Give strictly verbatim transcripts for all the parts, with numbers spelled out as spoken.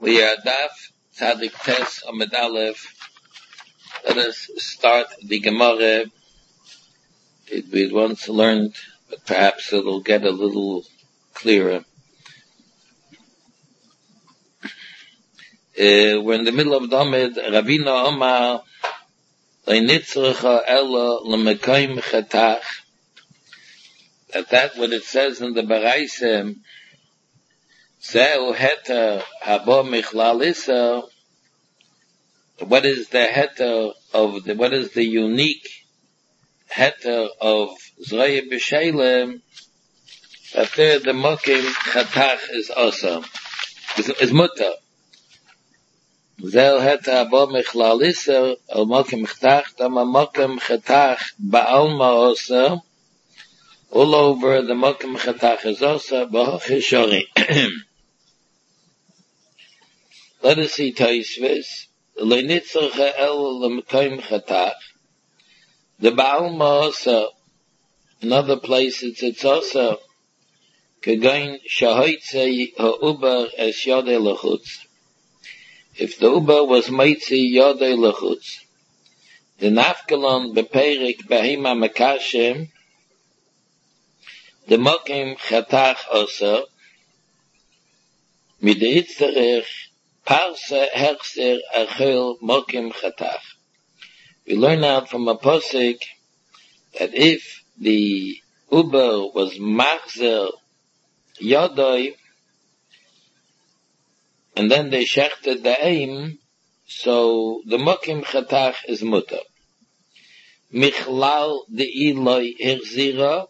We are Daf Tzadik Tes Amud Aleph. Let us start the Gemara. It we once learned, but perhaps it'll get a little clearer. Uh, we're in the middle of the Amud. Ravina Omar Leinitzrecha Ella Lemekayim Chetach. That that what it says in the Baraisem. Zeu heter habo michlalisa. What is the heter of the, what is the unique heter of Zraya B'Shalem? That there the mokim chatach is also, is, is mutter. Zeu heter habo michlalisa, al mokim chatach, dama mokim chatach ba'alma also. All over the mokim chatach is also, b'hochi shori. Let us see Taisvis. Leinitzrecha el lemekayim chatach. The Baal Ma'asa, another place it's, it's also Kegain shahoitze ha'ubar es yodei lechutz. If the ubar was meitzi yodei lechutz, the nafkalon beperik behima mekashem, the mokim chatach also, mideitzterech Parsa hechser achel mokim chatach. We learn out from a posik that if the uber was machzer yodoi, and then they shechted the aim, so the mokim chatach is mutter. Michlal de iloi hirzira.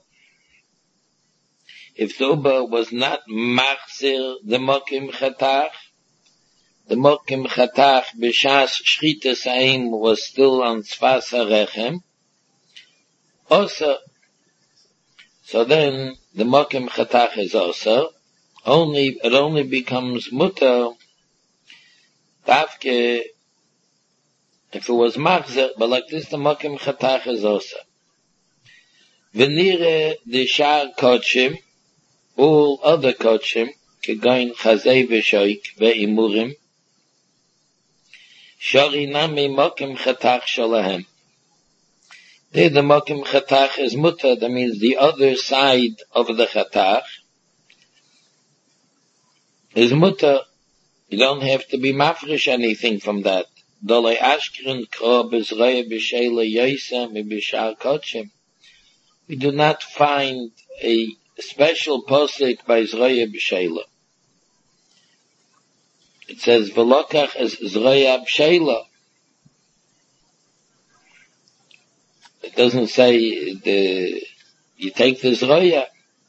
If the uber was not machzer the mokim chatach, the mokim chatach b'shas shchitas ha'im was still on tzfas ha'rechem. Also, so then the mokim chatach is also only it only becomes mutter dafke if it was machzer, but like this the mokim chatach is also. V'nire the shar kodshim, all other kodshim kegain chazei v'shoik ve'imurim. Shari nami mokim chatach shalahem. There the mokim chatach is mutter, that means the other side of the chatach is mutter. You don't have to be mafresh anything from that. Dolei ashkrin kro b'zraya b'sheila yoysa m'bishar kodshim. We do not find a special posik by zraya b'sheila. It says, V'lokach es Zraya B'Sheila. It doesn't say, the, you take the Zraya.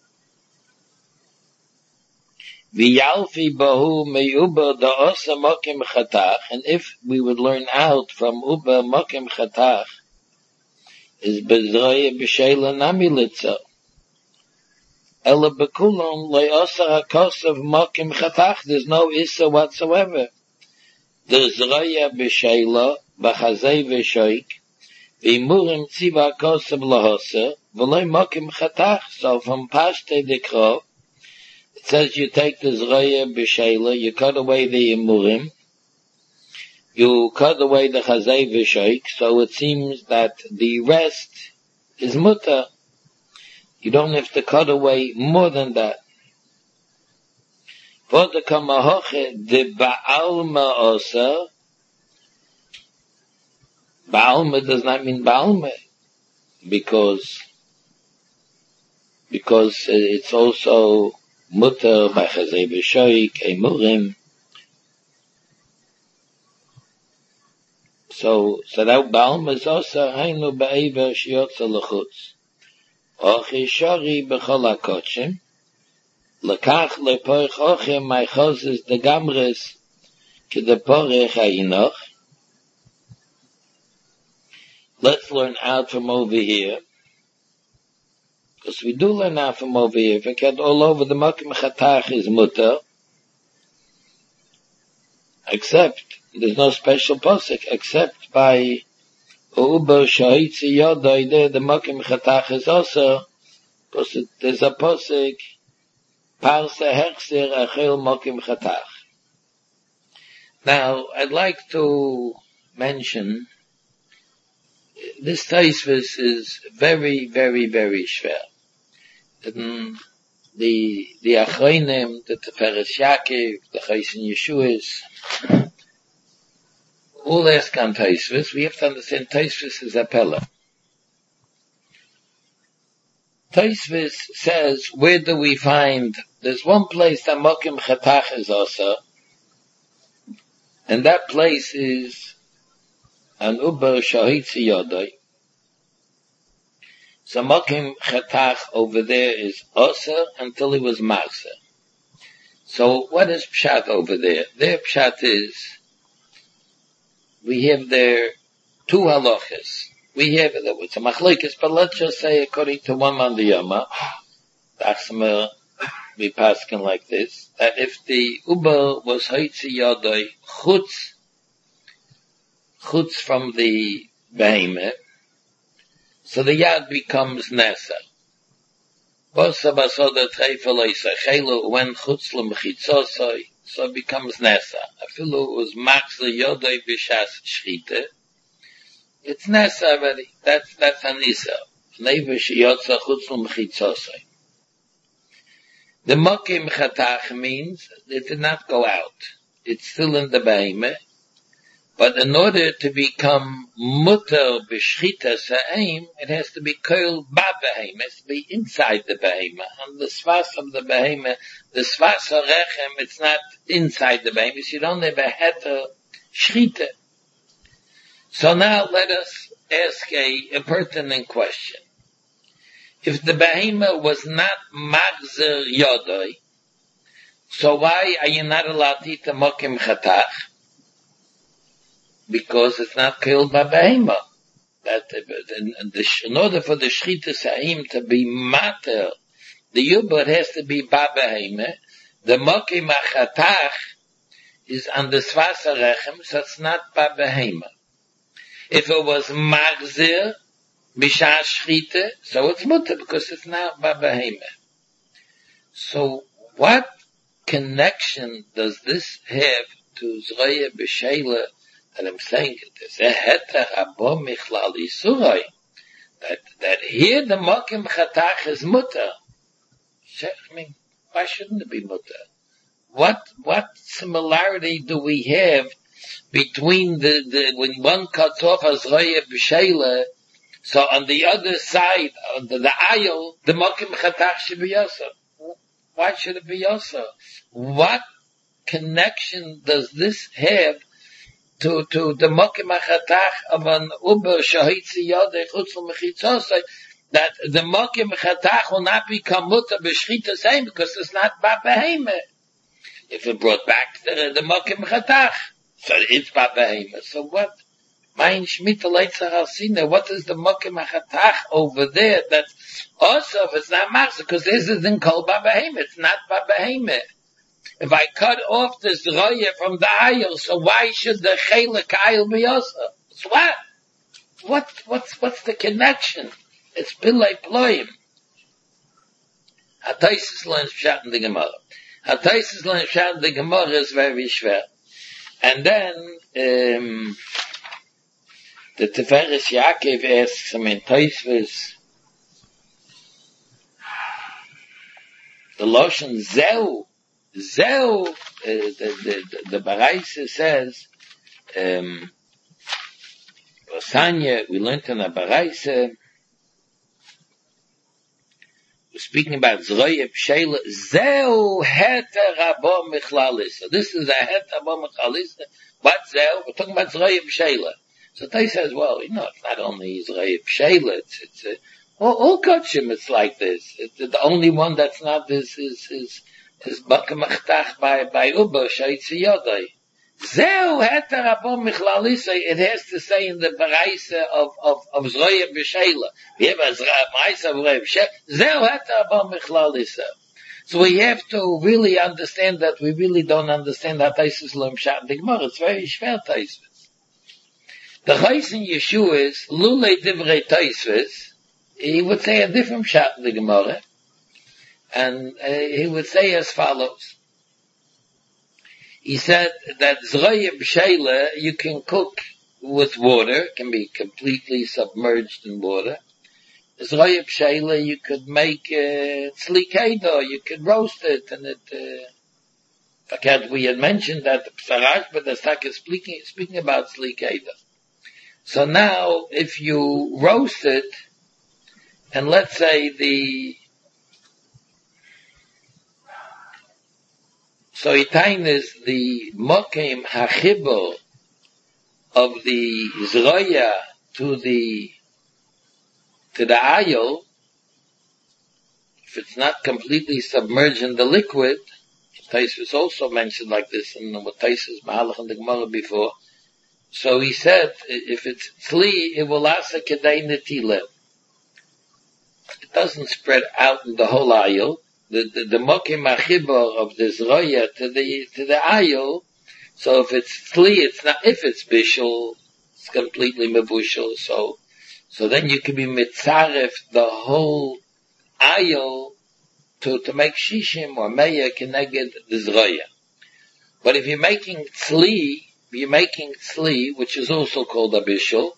V'yalfi bahu me'uba da'osa mokim chatach. And if we would learn out from uba mokim chatach, is B'Zraya B'Sheila namilitza. Ela bekulon le'osa hakosav mokim chatach. There's no issa whatsoever. The zraya b'sheila b'chazei v'shoik v'imurim tziva hakosav lahosa v'loi mokim chatach. So from pashte dekro, it says you take the zraya b'sheila, you cut away the imurim, you cut away the chazei v'shoik. So it seems that the rest is mutter. You don't have to cut away more than that. For the kamahoche, the ba'alma also, ba'alma does not mean ba'alma, because, because it's also mutter by chazei v'shoik, emurim. So, so that ba'alma is also hainu ba'eva shiotza l'chutz. Ochi shori b'chol hakodshim, lekach lepoich ochim ma'chozes de gamres ke de porech ha'inoch. Let's learn out from over here, because we do learn out from over here. If I get all over, the mokim chatach is mutter, except, there's no special posik, except by Uber shahitzi yodai, there the mokim chatach is also, because there's a posik, parsa hechser achel mokim chatach. Now, I'd like to mention, this Taisvis is very, very, very schwer. And the, the Achronim, the Teferes Yaakov, the Chaysin Yeshuas, all ask on Taisvis. We have to understand Taisvis is a Pella. Taisvis says, where do we find, there's one place that Mokim Chatach is also, and that place is an Uber Shahitzi Yodai. So Mokim Chatach over there is also until he was Marsa. So what is Pshat over there? Their Pshat is, we have there two halachas. We have, it's a machlekes, but let's just say according to one man the Yama, Achsmer, we paskin like this, that if the Uber was Haitzi Yodai chutz, chutz from the behemoth, so the yad becomes Nesa. Bosa basoda treifel Chelu when chutz l'mechitzosoi, so it becomes Nesa. Afilu was Machzer Yodai b'shas Shchite, it's Nesa already. That's, that's Anisa. Neiva sheyotza chutz l'mechitzosoi. The Mokim Chatach means it did not go out. It's still in the behemoth. But in order to become mutter b'shchita sa'im, it has to be koil ba-behemoth. It has to be inside the behemoth. And the svas of the behemoth, the svas harechem, it's not inside the behemoth. You don't have a heter shchita. So now let us ask a, a pertinent question. If the behemoth was not magzer yodoi, so why are you not allowed to eat the mokim chatach? Because it's not killed by behemoth. That in, in order for the shchita sa'im to be mater, the yubot has to be ba behemoth. The mokim chatach is on the svas harechem, so it's not ba behemoth. If it was magzer, b'shas shchita, so it's mutter because it's not ba behemoth. So what connection does this have to Zroya B'Sheila that I'm saying it is a heter abo michlal isurai, that that here the mokim chatach is mutter. I mean, why shouldn't it be mutter? What what similarity do we have between the, the when one cuts off a Zroya B'Sheila, so on the other side, on the, the aisle, the mokim chatach should be yosef. Why should it be yosef? What connection does this have to to the mokim chatach of an uber shahitzi yodei chutz l'mechitzosei, that the mokim chatach will not become mutter b'shchita same because it's not ba behemoth. If it brought back the, the mokim chatach, so it's ba behemoth. So what? Mein Shmita Leitzach Alsina, what is the mokim chatach over there? That's also, if it's not machzor, because this isn't called ba behemoth. It's not ba behemoth. If I cut off this roya from the aisle, so why should the chelik aisle be also? So what? What, what's, what's the connection? It's Pillei Ploim. Hataisis learns Pshat in the Gemara. Hataisis learns Pshat in the Gemara is very schwer. And then, um, the Teferes Yaakov asks, I mean, Taisvis, the Loshen Zeu, Zeu, uh, the, the, the Baraisa says, um, Sanya, we learned in the Baraisa, we're speaking about Zroya B'Sheila, Zeu heter abo michlalisah. This is a heter abo michlalisah. What Zeu? We're talking about Zroya B'Sheila. So they says, well, you know, it's not only Zroya B'Sheila, it's, it's, uh, all, all Kutshim, it's like this. It's, the only one that's not this is, is, is Mokim Chatach by, by Uber, Shaitzi Yodai. Zeu heter abo michlalisah, it has to say in the Baraisa of, of, of Zroya B'Sheila. We have a Baraisa of Zroya B'Sheila. Zeu heter abo michlalisah. So we have to really understand that we really don't understand how Taisus Lom Shat in the Gemara. It's very schwer Taisus. The Chaysin Yeshua is, Lulei Divrei Taisus, he would say a different Shat in the Gemara. And uh, he would say as follows. he said that Zroya B'Sheila you can cook with water, can be completely submerged in water. Zroya B'Sheila you could make uh, tzlikeda, you could roast it, and it, uh, we had mentioned that the Psarash, but the Stak is speaking, speaking about tzlikeda. So now, if you roast it, and let's say the So Itain is the Mokim HaChibur of the Zroya to the to the ayil. If it's not completely submerged in the liquid, Taisus also mentioned like this in what Taisus Mahalach and the Gemara before. So he said, if it's tzli, it will asa kedei netile. It doesn't spread out in the whole ayil. The, the, the mokim achibor of the zroya to the, to the ayil. So if it's tzli, it's not, if it's bishul, it's completely mebushul. So, so then you can be mitzaref the whole ayil to, to make shishim or meya keneged the zroya. But if you're making tzli, you're making tzli, which is also called a bishul,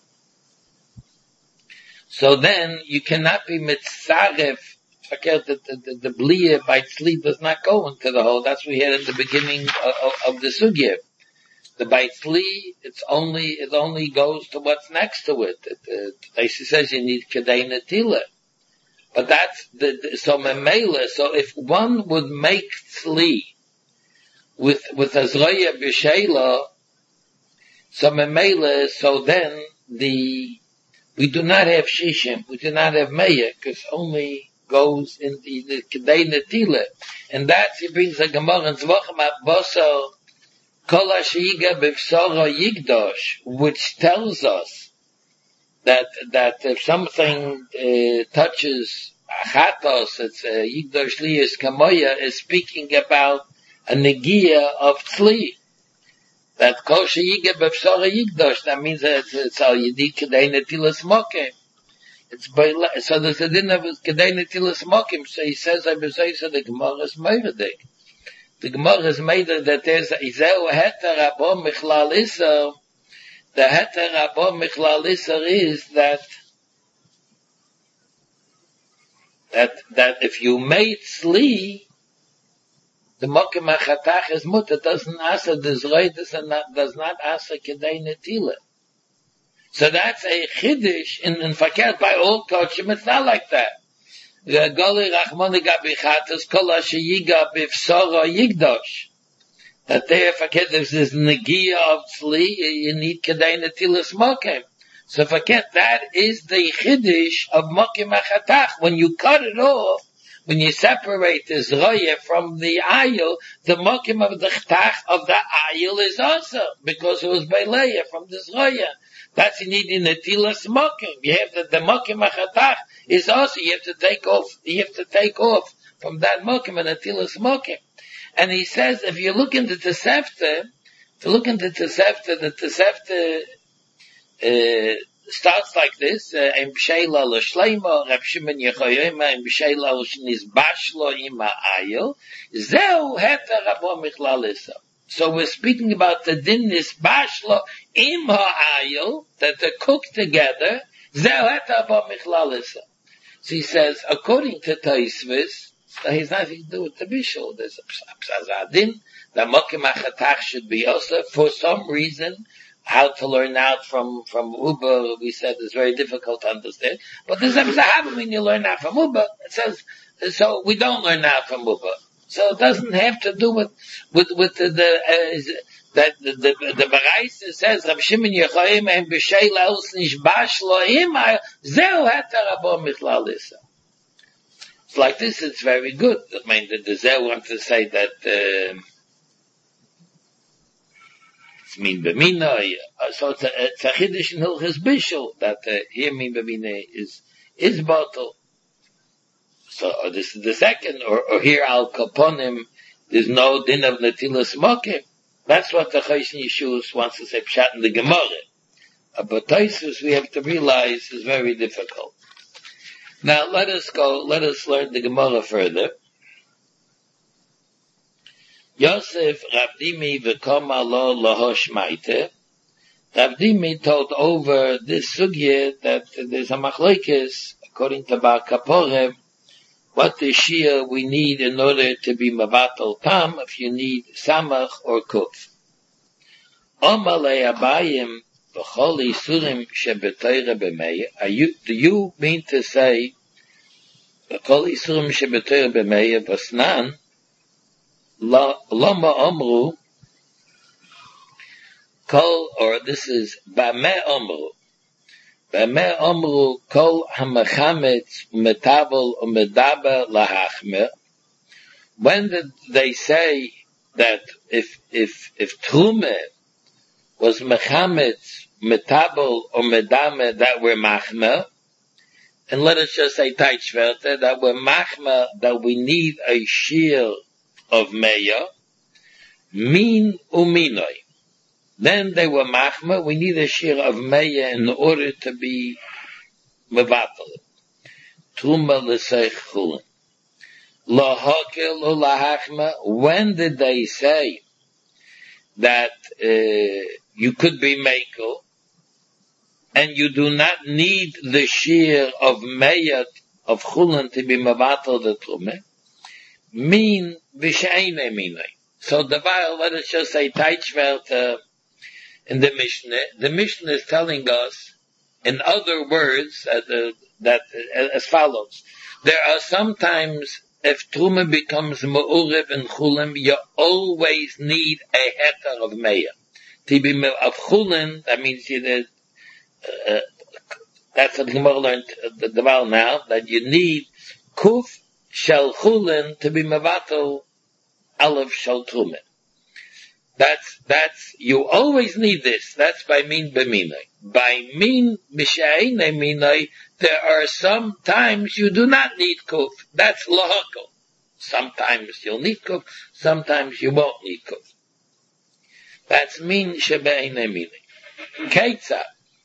so then you cannot be mitzaref. The, the, the, the bliya by tzli does not go into the hole. That's what we had in the beginning of, of, of the sugya. The by tzli, it's only, it only goes to what's next to it. It, it, it says you need kedei netila. But that's the, the so memela, so if one would make tzli with, with a zroya b'sheila, so memela, so then the, we do not have shishim, we do not have meya, because only goes in the, the kedei netila. And that he brings a Gemara in Zvachim Basar, Kol HaSheyiga B'Vsara Yigdosh, which tells us that, that if something, uh, touches Achatos, it's uh, Yigdosh Liyas Kamoya, is speaking about a negia of Tzli. That Kol HaSheyiga B'Vsara Yigdosh, that means that it's, it's al Yedi Kedei Netila Smokim. It's by, so there's a din of kedei netilas mokim. So he says, I will say, so the Gemara is meivadik. The Gemara is made that there's a izeu heter abo michlal iser. The heter abo michlal iser is that that that if you made tzli, the mokim achatach is mutter. Doesn't answer the zroy. Does not answer kedei netila. So that's a chiddush in, in Faket by all Kochim. It's not like that. Goli Rachmoni Gabichatas Kol HaSheyiga B'Vsara Yigdosh. That there Faket there's this negia of tzli, you need kedei netilas mokim. So Faket that is the chiddush of mokim achatach. When you cut it off, when you separate the zroya from the ayil, the mokim of the chtach of the ayil is also because it was beileya from the zroya. That's you need in the tilas mokim. You have the, the mokim achatach is also, you have to take off, you have to take off from that mokim and the tilas mokim. And he says, if you look into the Tosefta, if you look into the Tosefta, the Tosefta, uh, starts like this, Im B'Sheila L'Shleima, Reb Shimon Yechoyima, Im B'Sheila L'Shnizbash Lo Ima Ayil, Zeu Heter Rabo Michlal. So we're speaking about the din Nizbash Im Ha'ayil, that they're cooked together, Zeu Heter Rabo Michlal. So he says, according to Tosfos, that has nothing to do with the Bishul. There's a Psazadin, that Mokim HaChatach should be also, for some reason, how to learn out from, from Uber, we said is very difficult to understand. But this is a when you learn out from Uber, it says, so we don't learn out from Uber. So it doesn't have to do with, with, with the, the uh, that the, the, the Baraisa says, Rab Shimon Yechoyim and B'Shei Laus Nishbash Lo'im, Zeu Heter Rabo Michlal Issa. It's like this, it's very good. I mean, the, the Zeu wants to say that, uh, it's mean b'mina, uh, so it's a, it's a chiddush in Hilchos Bishul, that, uh, here mean b'mina is, is bottle. So, uh, this is the second, or, or here al kaponim, there's no din of netilas mokim. That's what the Choshen Yeshua wants to say, pshat in the Gemara. Uh, but Tosfos we have to realize is very difficult. Now, let us go, let us learn the Gemara further. Yosef Ravdimi v'koma lo lahoshmaite. Ravdimi told over this sugya that there's a machlokes according to Bar Kaporem, what the shia we need in order to be mavatal tam, if you need samach or kuf. Omalei abayim v'chol isurim shebetoira b'meya. Are you, do you mean to say v'chol isurim shebetoira b'meya v'snan lama omru kol, or this is b'meh omru. B'meh omru kol hamachametz metabel umedaber lahachmer. When did they say that if if if trume was mechametz metabel or medame that were machmer, and let us just say taichverte that were machmer, that we need a shear of meya, min uminoi. Then they were machmer, we need a shear of meya in order to be mevatel. Truma l'seich chulin. Lahakel or lahachmer, when did they say that uh, you could be mekel, and you do not need the shear of meya of chulin to be mevatel the trume? Min v'she'ene minoi. So the Baal, let us just say taichverte in the Mishnah. The Mishnah is telling us, in other words, uh, the, that uh, as follows: there are sometimes, if truma becomes ma'urev and chulim, you always need a heter of meya. To be of chulin, that means you did. Uh, that's what the Gemara learned uh, the, the Baal now, that you need kuf shel chulin to be mevatel aleph shel truma. That's, that's, you always need this. That's by min b'minai. By min b'she'ene minai, there are some times you do not need kuf. That's lahakol. Sometimes you'll need kuf, sometimes you won't need kuf. That's min she'be'ene minai. Keitza.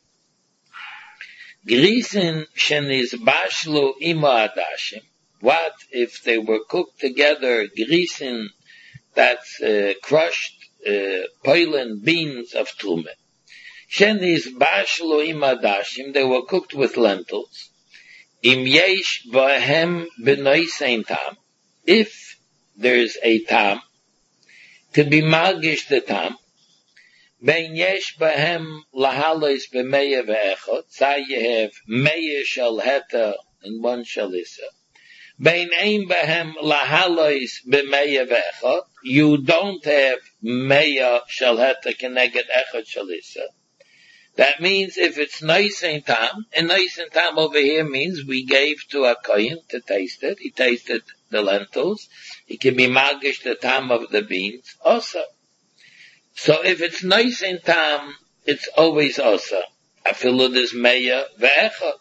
Grisin sheniz bashlu ima adashim. What if they were cooked together, grisin, that's uh, crushed, Uh, poilen beans of trume. Shenis bashlo im adashim, they were cooked with lentils. Im yesh bahem b'noisein tam, if there's a tam, to be magish the tam, ben yesh bahem lahalois b'meya ve'echot, say you have meya shel heta and one shel issa. Bein ein behem lahalois b'meya ve'echot, you don't have meya shel heta keneged echot shel issa. That means if it's nice and tam, and nice and tam over here means we gave to a kohen to taste it. He tasted the lentils. He can be magish the tam of the beans also. So if it's nice and tam, it's always also. Afilu this meya ve'echot.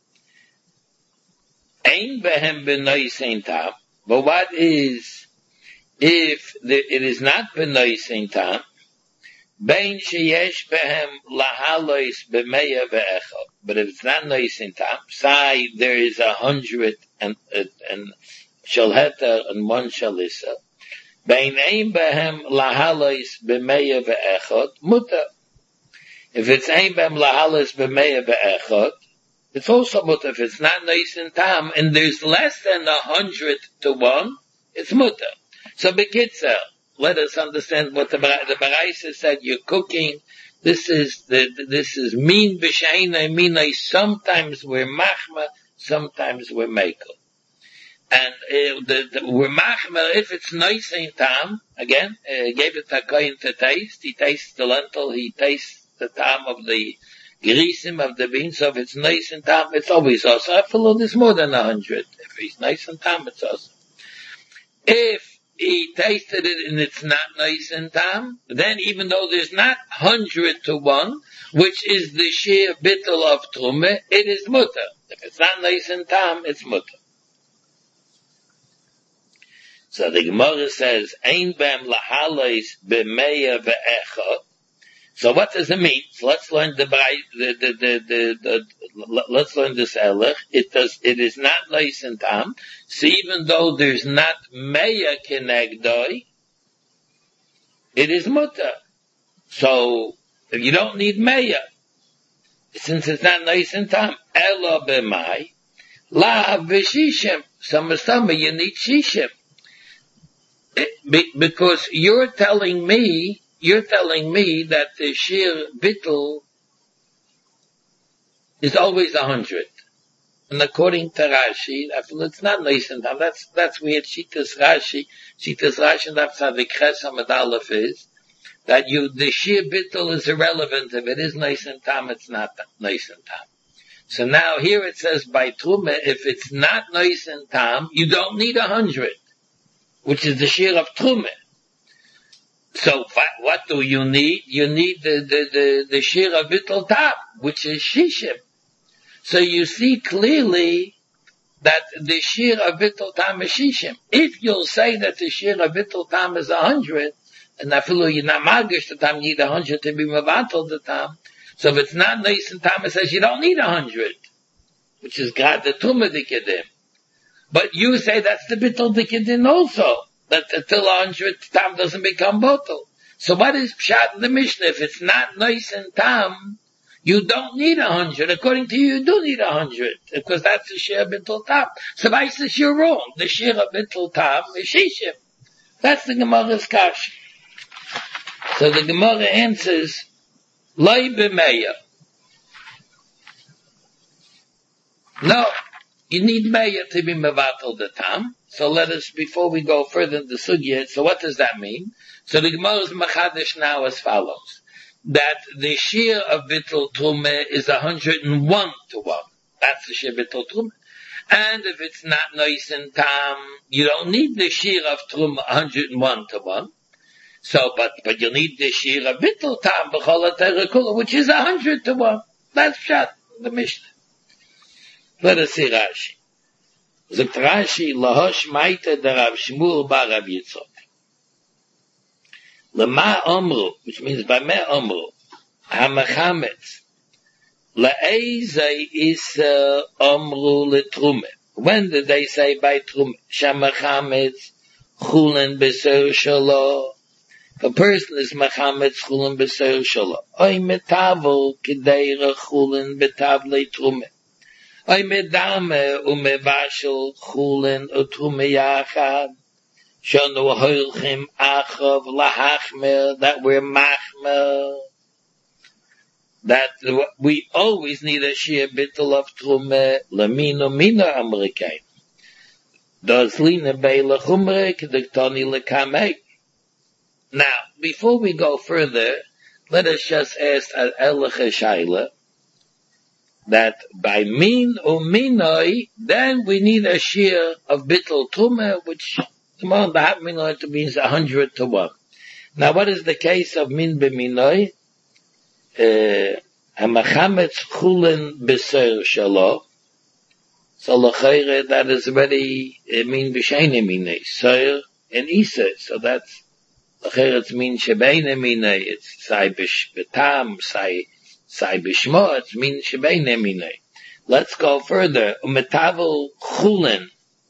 Ein behem b'noisein tam. But what is, if the, it is not b'noisein tam, bein sheyesh behem lahalois b'meya ve'echot. But if it's not noisein tam, say there is a hundred and, and shalheta and one shalissa, bein ein behem lahalois b'meya ve'echot, muta. If it's ein behem lahalois b'meya ve'echot, it's also mutter. If it's not nice and tam, and there's less than a hundred to one, it's mutter. So bekitzer, let us understand what the the Baraisa said. You're cooking. This is the this is min b'sheina minai. Sometimes we're machma, sometimes we're mekel. And uh, the, the, we're machma if it's nice and tam. Again, uh, gave it a kohen to taste. He tastes the lentil. He tastes the tam of the grisim of the beans. So if it's nice and tam, it's always also. I follow this more than a hundred. If it's nice and tam, it's also. If he tasted it and it's not nice and tam, then even though there's not hundred to one, which is the sheer bittul of trume, it is mutter. If it's not nice and tam, it's mutter. So the Gemara says, Ein bem lahalois b'meya ve'echot. So what does it mean? So let's learn the, the, the, the, the, the let's learn this elech. It does, it is not nice and tam. So even though there's not meya kenegdoi, it is mutter. So, if you don't need meya, since it's not nice and tam, elo b'mai, la v'shishim, some summer you need shishim. Be, because you're telling me, you're telling me that the shir bittul is always a hundred. And according to Rashi, I feel it's not nice and tam, that's, that's weird, Shitas Rashi, Shitas Rashi, and that's how the Kres Hamad Aleph is, that you, the shir bittul is irrelevant. If it is nice and tam, it's not nice and tam. So now here it says by Truma, if it's not nice and tam, you don't need a hundred, which is the shir of Truma. So what do you need? You need the, the, the, the shir of bittul tam, which is shishim. So you see clearly that the shir of bittul tam is shishim. If you'll say that the shir of bittul tam is a hundred, and I feel you're not magish the tam, you need a hundred to be mavatal the tam. So if it's not nice and tam, it says you don't need a hundred, which is God the tumah dikedim. But you say that's the bittul dikedim also, that until a hundred tam doesn't become bottle. So what is pshat in the Mishnah? If it's not nice and tam, you don't need a hundred. According to you, you do need a hundred, because that's the shir bittul tam. So I say you're wrong. The shir of bittul tam is shishim. That's the Gemara's kash. So the Gemara answers, Loi b'meya. No, you need meya to be mevatel the tam. So let us, before we go further in the sugya, so what does that mean? So the Gemara is machadish now as follows. That the shir of bittul trumeh is a hundred and one to one. That's the shir bittul trumeh. And if it's not nice and tam, you don't need the shir of trumeh a hundred and one to one. So, but, but you need the shir of bittul tam b'chol ha'terekula, which is a hundred to one. That's shot the Mishnah. Let us see Rashi. Zok Rashi, lahosh maite der Rav Shmuel bar Rav Yitzchok. Lema omru, which means by me omru, ha'mechametz, la'ezei isa omru letrume. When did they say by trume? Sha'mechametz chulen b'ser shalo. If a person is mechametz chulen b'ser shalo, oy metavel k'deira chulen b'tavlei trume. Oy medame umevashel chulen utrume yachad. Shonu hoilchim achav lahachmer, that we're machmer. That we always need a shir bittul of trume, lamino mina amerikain. Does lina beila chumre k'diktoni lekamei. Now, before we go further, let us just ask an Elach Shaila, that by min or minoi, then we need a shir of bittul trume, which the more the half minoi means a hundred to one. Now, what is the case of min b'minoi? Uh, Hamachametz chulen b'ser shalo. So l'chayre, that is already uh, min b'shayne minoi, ser and isa. So that's l'chayre, it's min shebeine minoi. It's sai b'tam, sai sai b'shmo. It's min shebeine minoi. Let's go further. Umetavel chulen.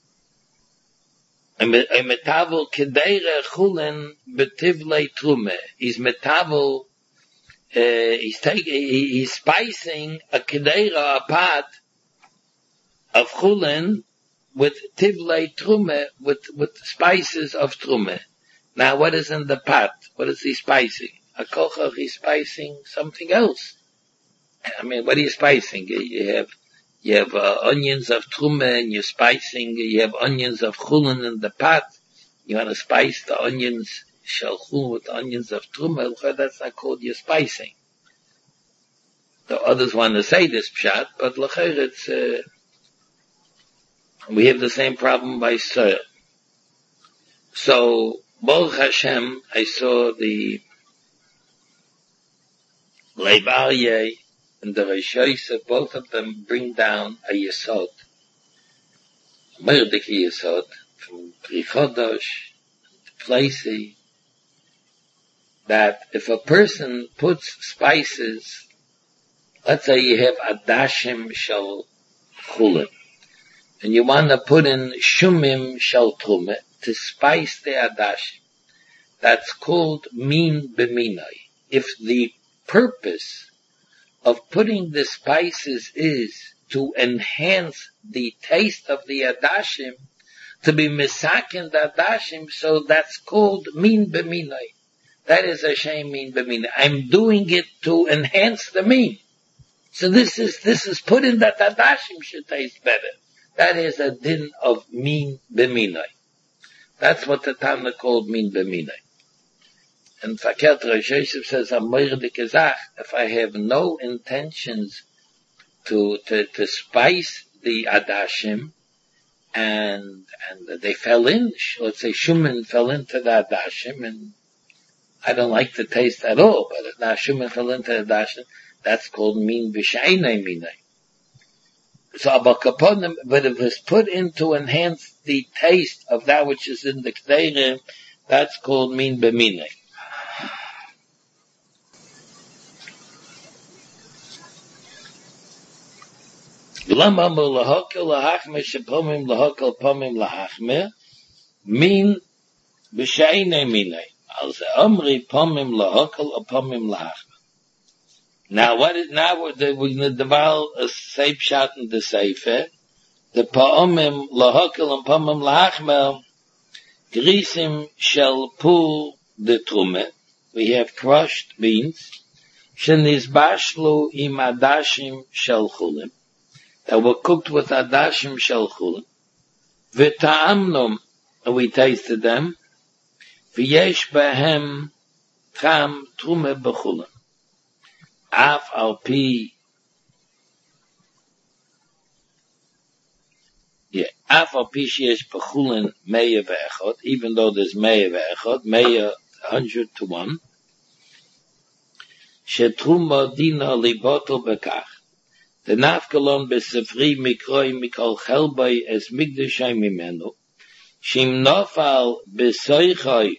A metavel kedeira chulen betivlei trume. He's metavel, uh, he's taking, he, he's spicing a kedeira, a pot of chulen with tivlei trume, with, with spices of trume. Now what is in the pot? What is he spicing? A kochach, he's spicing something else. I mean, what are you spicing? You have You have uh, onions of truma and you're spicing. You have onions of chulin in the pot. You want to spice the onions, shel chulin with the onions of truma. That's not called your spicing. The others want to say this pshat, but l'cher it's, uh, we have the same problem by soil. So, Baruch Hashem, I saw the Lev Aryeh and the Rishoyes, both of them bring down a yesod, a merdik yesod, from Pri Chodosh, Placy, that if a person puts spices, let's say you have adashim shel chulin, and you want to put in shumim shel trume to spice the adashim. that's called min b'minai. If the purpose of putting the spices is to enhance the taste of the adashim, to be misakin the adashim, so that's called min b'minai. That is a shame min b'minai. I'm doing it to enhance the min. So this is, this is put in that adashim should taste better. That is a din of min b'minai. That's what the Tana called min b'minai. And Fakert Rosh Yosef says, if I have no intentions to, to, to spice the adashim, and, and they fell in, let's say Shuman fell into the adashim, and I don't like the taste at all, but now Shuman fell into the adashim, that's called min b'sheinai minai. So, but if it's put in to enhance the taste of that which is in the K'deirim, that's called min b'minai. Lama mu lahakel lahachme shepomim lahakel pomim lahachme min b'sheinai minai. Al ze omri pomim lahakel or pomim lahachme. Now what is, now we're going to develop a safe shot in the seifer. The pomim lahakel and pomim lahachme grisim shall pull the trume. We have crushed beans. Shenis bashlu im adashim shel chulim. That were cooked with adashim shel chulim. V'ta'amnom, and we tasted them. V'yesh behem cham trume b'chulim. Af al pi, yeah, af al pi sheyesh b'chulim meya ve'echot, even though there's meya ve'echot, meya hundred to one. Shetruma dina liboto bekach. The nafkalon besefri mikroi mikol chelboi es migdashai mimenu. Shim nofal besoichoi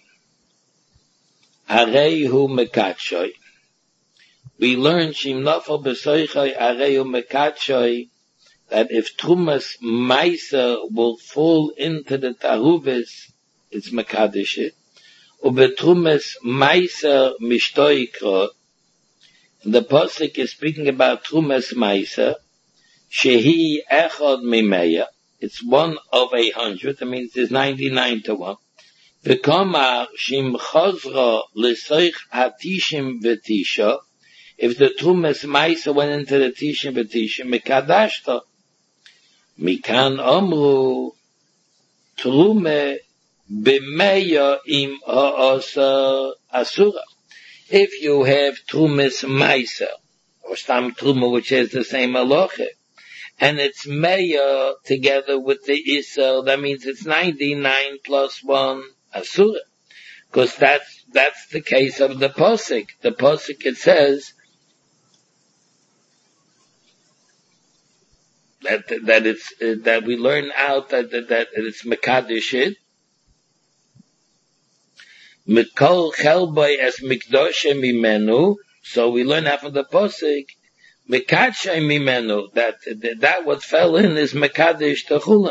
areihu mekatshoi. We learn shim nofal besoichoi areihu mekatshoi that if trumas maisa will fall into the taruvis, it's mekadishit. Ubetrumas maisa mishtoikro. The Pasuk is speaking about Trumas Maisa, Shehi Echad Mimeya. It's one of a hundred. That means there's ninety-nine to one. V'komar Shim Chazra L'Soich HaTishim V'Tisha. If the Trumas Maisa went into the Tishim V'Tisha, Mikadashta. Mikan Omru Trume B'Meya Im Ha'asa Asura. If you have Trumas Maisa, or Stam Truma, which is the same halacha, and it's Meya together with the Isser, that means it's ninety-nine plus one Asura. Because that's, that's the case of the Posik. The Posik, it says, that, that it's, uh, that we learn out that, that, that it's Mekadishit, Mikol chelboi es mikdoshe mimenu. So we learn out from the posik, mikadshe mimenu, that, that that what fell in is mekadish techulim.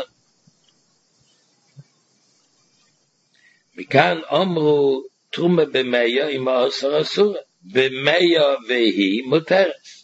Mikan omru trume b'meya ima asar asura. B'meya vehi muteres.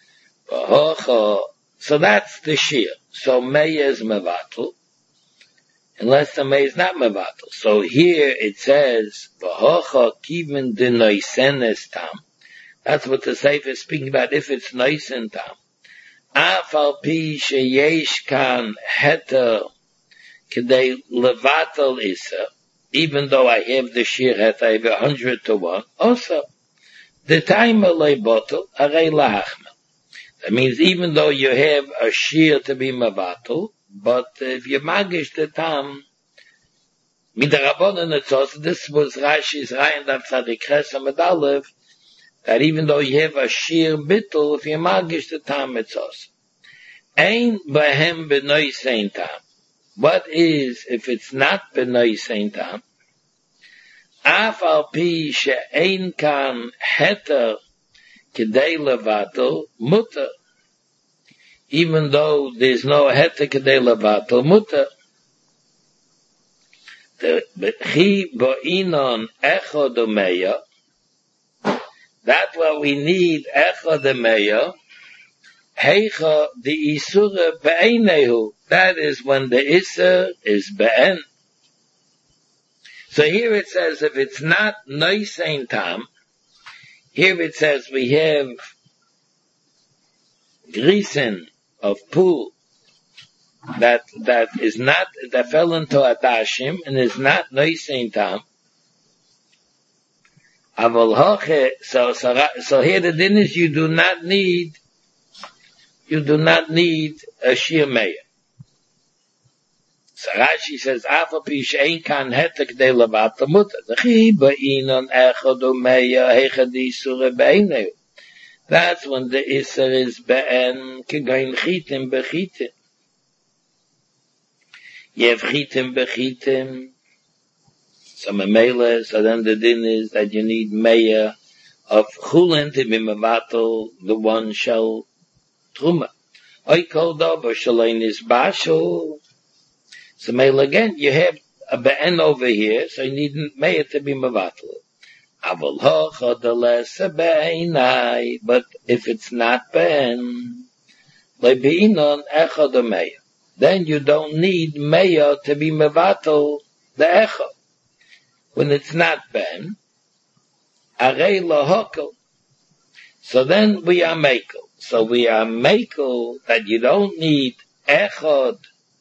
So that's the shir. So meya is mevatel. Unless the mei is not mevatel. So here it says, v'hocha kivin de noisenes tam. That's what the Sefer is speaking about, if it's noisen tam. Af al pi sheyesh kan heter kedei levatel isa. Even though I have the shir heter, I have a hundred to one. Also, the time alei botel, arei lahachmel. That means even though you have a shir to be mevatel, but if you magish the tam, mit der Rabbanan etzos, this was Rashi's Rayan Daf Tzadik Ches Amud Aleph, that even though you have a shir bittul, if you magish the tam etzos, ein behem benoi sein tam. What is if it's not benoi sein tam? Af al pi she'ein kan heter kedei levatel mutter. Even though there's no heter kedei levatel mutter. The Chi Ba'inon Echad Umeya, that's what we need, Echad Umeya, Heicha the Isura Be'enehu, that is when the Isur is Be'en. So here it says, if it's not Noisein Tam, here it says we have Grisen of pool, that, that is not, that fell into Adashim, and is not Noisein Tam. Aval Hoche, so, so, so here the din is you do not need, you do not need a Shir Meir. So Rashi says, Afa Pish Ein Kan Hetek De Lavat Mutter. The Chi Ba'inon Echad Umeya Heichad Isur Be'eneu. That's when the Isur is Be'en Kegain Chitim Bechitim. You have Chitim Bechitim. So Memele, so then the din is that you need Meya of Chulin to be Mevatel, the one shall Truma. Oikol Dober Shalein is Bashul. So Meil again, you have a Be'en over here, so you need Meir to be Mavatal. Aval Hocha the lesser Be'enai, but if it's not Be'en, Le'bi'inon Echad Meir, then you don't need Meir to be Mavatal the Echad. When it's not Be'en, Arei Lahokel. So then we are Mekel. So we are Mekel that you don't need Echad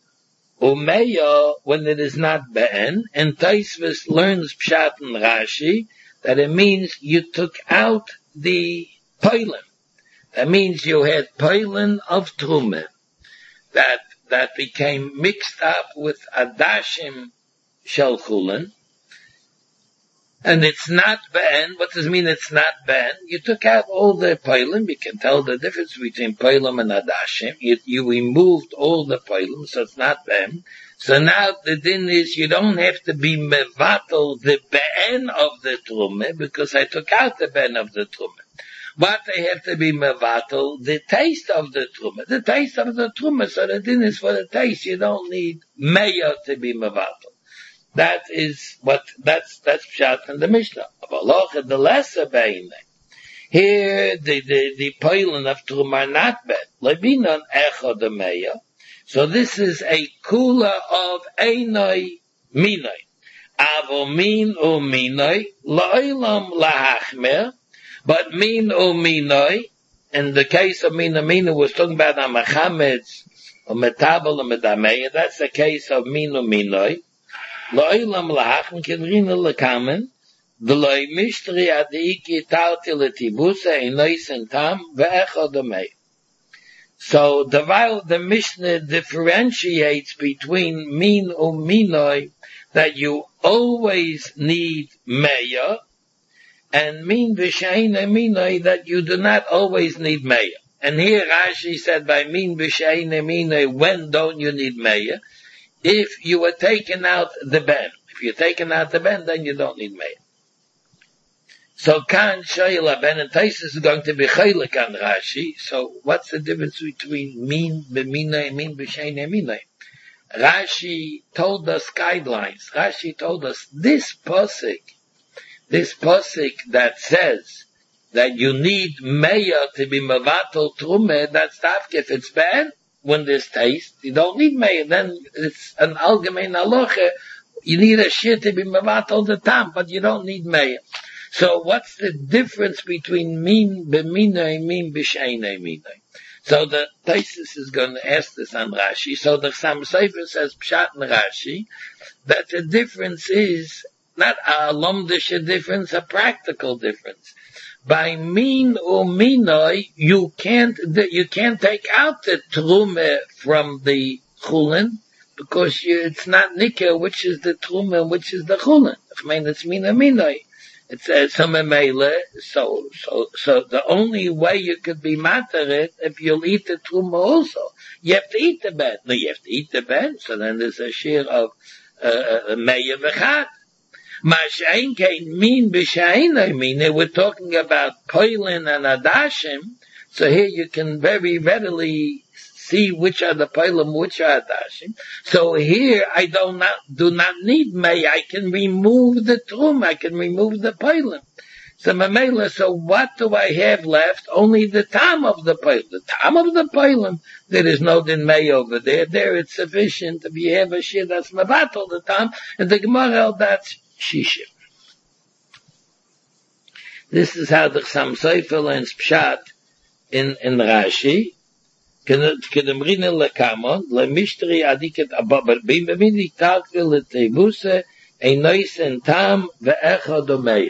Umeya when it is not Be'en, and Taisvis learns Pshat and Rashi that it means you took out the Poilin. That means you had Poilin of Trumah that that became mixed up with Adashim Shel Chulin, and it's not Be'en. What does it mean it's not Be'en? You took out all the Poilim. You can tell the difference between Poilim and Adashim. You, you removed all the Poilim, so it's not Be'en. So now the din is you don't have to be Mevatel the Be'en of the Trumah, because I took out the Be'en of the Trumah. But they have to be Mevatel the taste of the Trumah. The taste of the Trumah, so the din is for the taste. You don't need Meya to be Mevatel. That is what, that's, that's Pshat in the Mishnah. Avaloch, the lesser Be'enei. Here, the, the, the Poilin of Trumah not bad. Lebinon Echad Umeya. So this is a kula of Einoi Minoi. Avo min u Minoi, La'olam Lahachmer, but min u Minoi, in the case of min u Minoi, we're talking about Amachamed's, or Metabel, or Medameya, that's the case of min u Minoi. Lo'ilam lahachim kedrina lekamen, v'loi mishtri adiki tauti letibusa inois and tam ve'echad umei. So the while the Mishnah differentiates between min u minoi, that you always need meya, and min v'sheina minoi, that you do not always need meya. And here Rashi said by min v'sheina minoi, when don't you need meya? If you were taken out the ben. If you're taken out the ben, then you don't need meir. So Kan Shayla Ben and Taisus is going to be Chaylik on Rashi. So what's the difference between Min B'minay and Min B'shein Minay? Rashi told us guidelines. Rashi told us this posik, this posik that says that you need meir to be Mavatal Trumeh, that's tafke. If it's ben, when there's taste, you don't need meir. Then it's an algemein halacha. You need a shir to be mevat all the time, but you don't need meir. So what's the difference between min b'minay and min b'sheinay minay? So the Taisus is going to ask this on Rashi. So the Sam Sefer says Pshat and Rashi that the difference is not a lomdische difference, a practical difference. By min or minoi, you can't, you can't take out the truma from the chulin, because you, it's not nikah, which is the truma and which is the chulin. I mean, it's min or minoi. It says some emele, so, so, so the only way you could be matter if you'll eat the truma also. You have to eat the ben. No, you have to eat the ben, so then there's a share of, uh, meya v'chad. Mashain kain min b'shain, I mean, we're talking about Poilin and Adashim, so here you can very readily see which are the Peilim, which are Dashim. So here I do not, do not need May. I can remove the Trum. I can remove the Peilim. So Mamela, so what do I have left? Only the Tam of the Peilim. The Tam of the Peilim. There is no Din May over there. There it's sufficient. If you have a Shir that's Mabatal the Tam, and the Gemara, that's Shishim. This is how the Chassam Sofer learns Pshat in, in Rashi. Kedemrine lekamon, lemishtri adiket ababar, bim bimini takve letebuse, a nois and tam, ve'echa domeya.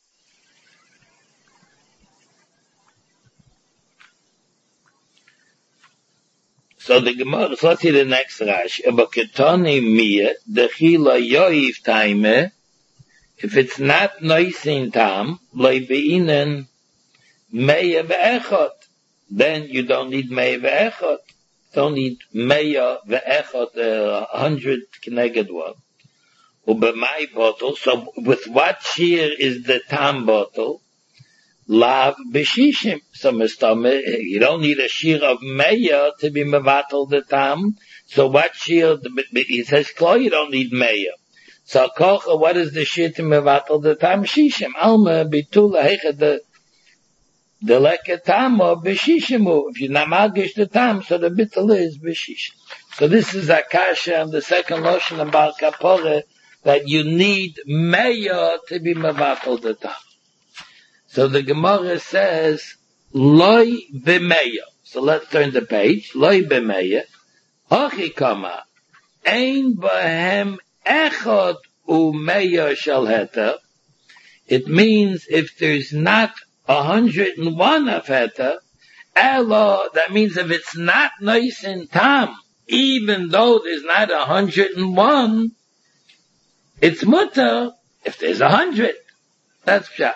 So the Gemara, so let's see the next Rashi. Abaketoni miya, dechila yoiv taime, if it's not noisin tam, leibeinen meya ve'echot, then you don't need meya ve'echot. You don't need meya ve'echot, a hundred keneged one. Ubemai bottle, so with what shear is the tam bottle? Lav b'shishim. So mistame, you don't need a shear of meya to be mevatel the tam. So what shear, he says, Klo, you don't need meya. So kocha, what is the shear to mevatel the tam? Shishim. Alma bitula hecha the the leke tam or b'shishimu. If you namagish the tam, so the bittul is b'shishim. So this is Akasha and the second notion about Kapore, that you need meya to be mevatel the tam. So the Gemara says, Loi b'meya. So let's turn the page. Loi b'meya. Hachi kama. Ein bahem echad u'meya shel heter. It means if there's not a hundred and one of heter, elo, that means if it's not nice in tam, even though there's not a hundred and one, it's mutter if there's a hundred. That's pshat.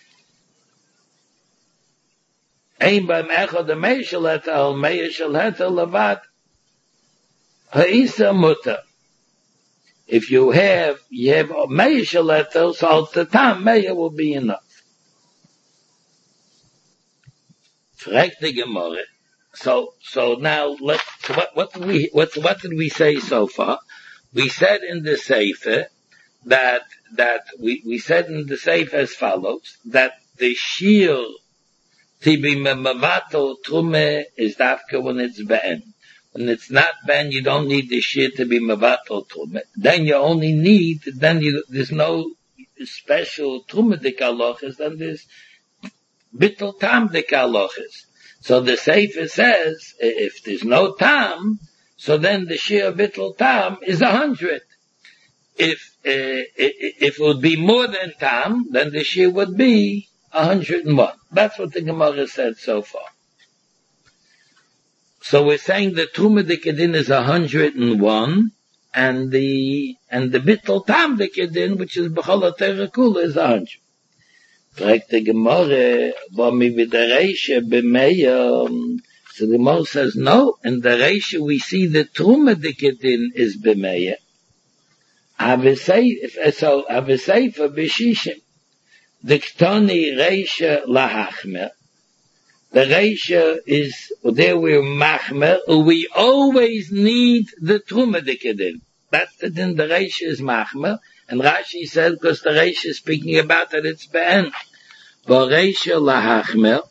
Ein beim echad u'meya shel heter, al meya shel heter levad ha'isa mutter. If you have, you have meya shel heter, so the tam meya will be enough. Fragt the Gemara. So, so now let's, what, what did we, what, what did we say so far? We said in the Sefer that, that we, we said in the Sefer as follows, that the shear to be mevatel trume is dafka when it's ben. When it's not ben, you don't need the shear to be mevatel trume. Then you only need, then you, there's no special trume dekalochis, then there's bittul tam dekalochis. So the Sefer says, if there's no tam, so then the shear bittul tam is a hundred. If, uh, if it would be more than tam, then the shear would be a hundred and one. That's what the Gemara said so far. So we're saying the Truma Dekedin is a hundred and one, and the, and the Bittul Tam Dekedin, which is B'chol HaTerakula, is a hundred. Correct the Gemara, Bami with the Reisha B'meya. So the Gemara says, no, in the Reisha we see the Truma Dekedin is B'meya. Avesei, so Avesei for B'shishim. The Ktoni Reisha Lahachmer. The Reisha is, there we're Machmer, we always need the Truma Dekedin. That's the din, the Reisha is Machmer, and Rashi says, because the Reisha is speaking about that it's Be'en. But Reisha Lahachmer,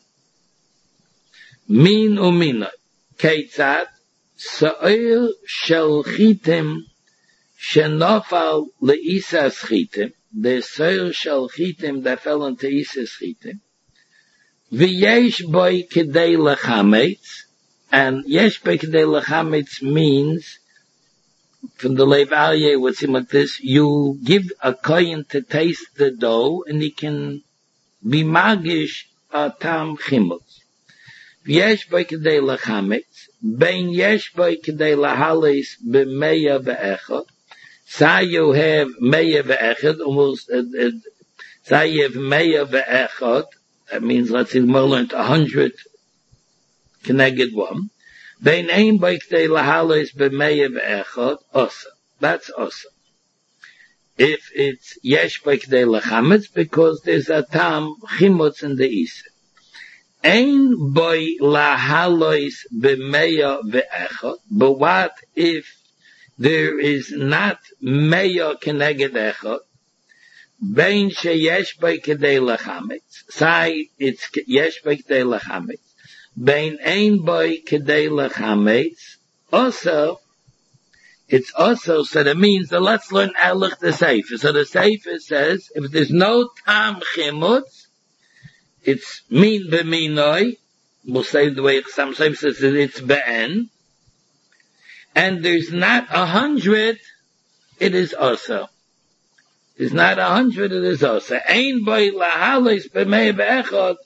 Min Umina, Keitzad, Sa'ir Shel Chitim, Shenofal Le'isas Chitim, the Sa'ir Shel Chitim that fell into Isas Chitim, V'yesh boy kedei lechametz, and yesh boy kedei lechametz means, from the Lev Aryeh would seem like this, you give a kohen to taste the dough, and he can be magish a tam chimutz. V'yesh boy kedei lechametz, bein yesh boy kedei lahales b'meya ve'echad, say you have meya ve'echad, almost, uh, uh, say you have meya ve'echad, that means, let's say, more learned a hundred connected one. Bein ein b'kdei lahalos b'meya ve'echad, osa. That's osa. If it's yesh b'kdei lachametz, because there's a tam chimutz in the isa. ein boy lahalois b'meya ve'echot, but what if there is not meya keneged echot, bein sheyesh by kedei lachametz, say it's yesh by kedei lachametz, bein ein boy kedei lachametz, also, it's also, so that means that let's learn Ehrlich the Sefer. So the Sefer says, if there's no tam chimutz, it's min b'minoi, we'll say the way some Sefer says it's be'en, and there's not a hundred, it is also. There's not a hundred, it is also. Ein boi lahalis b'mei be'echot.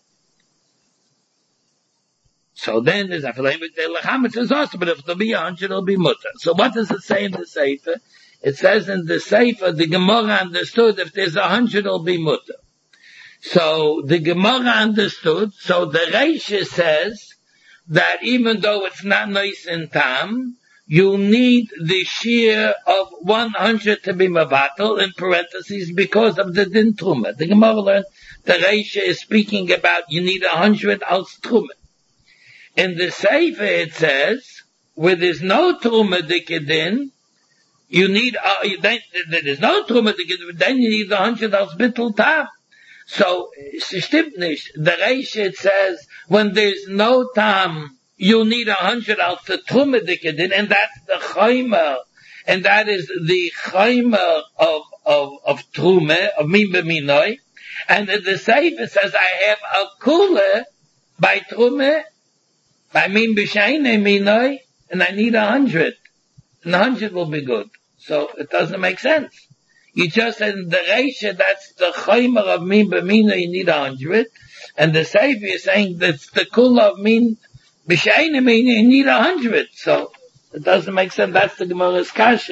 So then there's a feeling with the lechametz is also, but if there'll be a hundred, it'll be mutter. So what does it say in the Sefer? It says in the Sefer, the Gemara understood if there's a hundred, it'll be mutter. So the Gemara understood, so the Reisha says that even though it's not nice in tam, you need the shear of one hundred to be mabatal, in parentheses, because of the din truma. The Gemara learned, the Reisha is speaking about you need a hundred als truma. In the Sefer it says, where there's no truma dikidin, you need, uh, then, there's no truma dikidin, then you need a hundred als bittul tam. So, es stimmt nicht. The Reisha it says, when there's no tam, you need a hundred als the truma dikidin, and that's the chaymer, and that is the chaymer of, of, of truma, of min b'minoi, and the Sefer says, I have a kula by truma, I mean, b'shayne minoi, and I need a hundred. And a hundred will be good. So, it doesn't make sense. You just said in the Reisha, that's the chaymer of min b'minoi, you need a hundred. And the Sefer is saying that's the kula of min b'shayne minoi, you need a hundred. So, it doesn't make sense. That's the Gemara's kasha.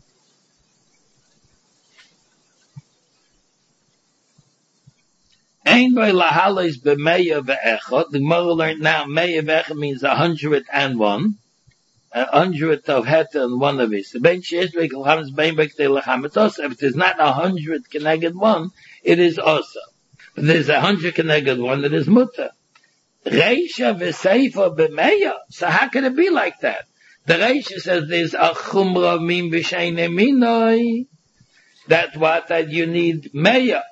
Ein by lahalis b'meya ve'echot. The Gemara learned now meya ve'echot means a hundred and one, a hundred of heta and one of his. Ben sheyesh be'kol bein be'ktei lechametz also. If there's not a hundred connected one, it is also. But there's a hundred connected one that is mutter. Reisha v'seifa b'meya. So how can it be like that? The Reisha says there's a chumra min b'shayne minoi. That's what that you need meya.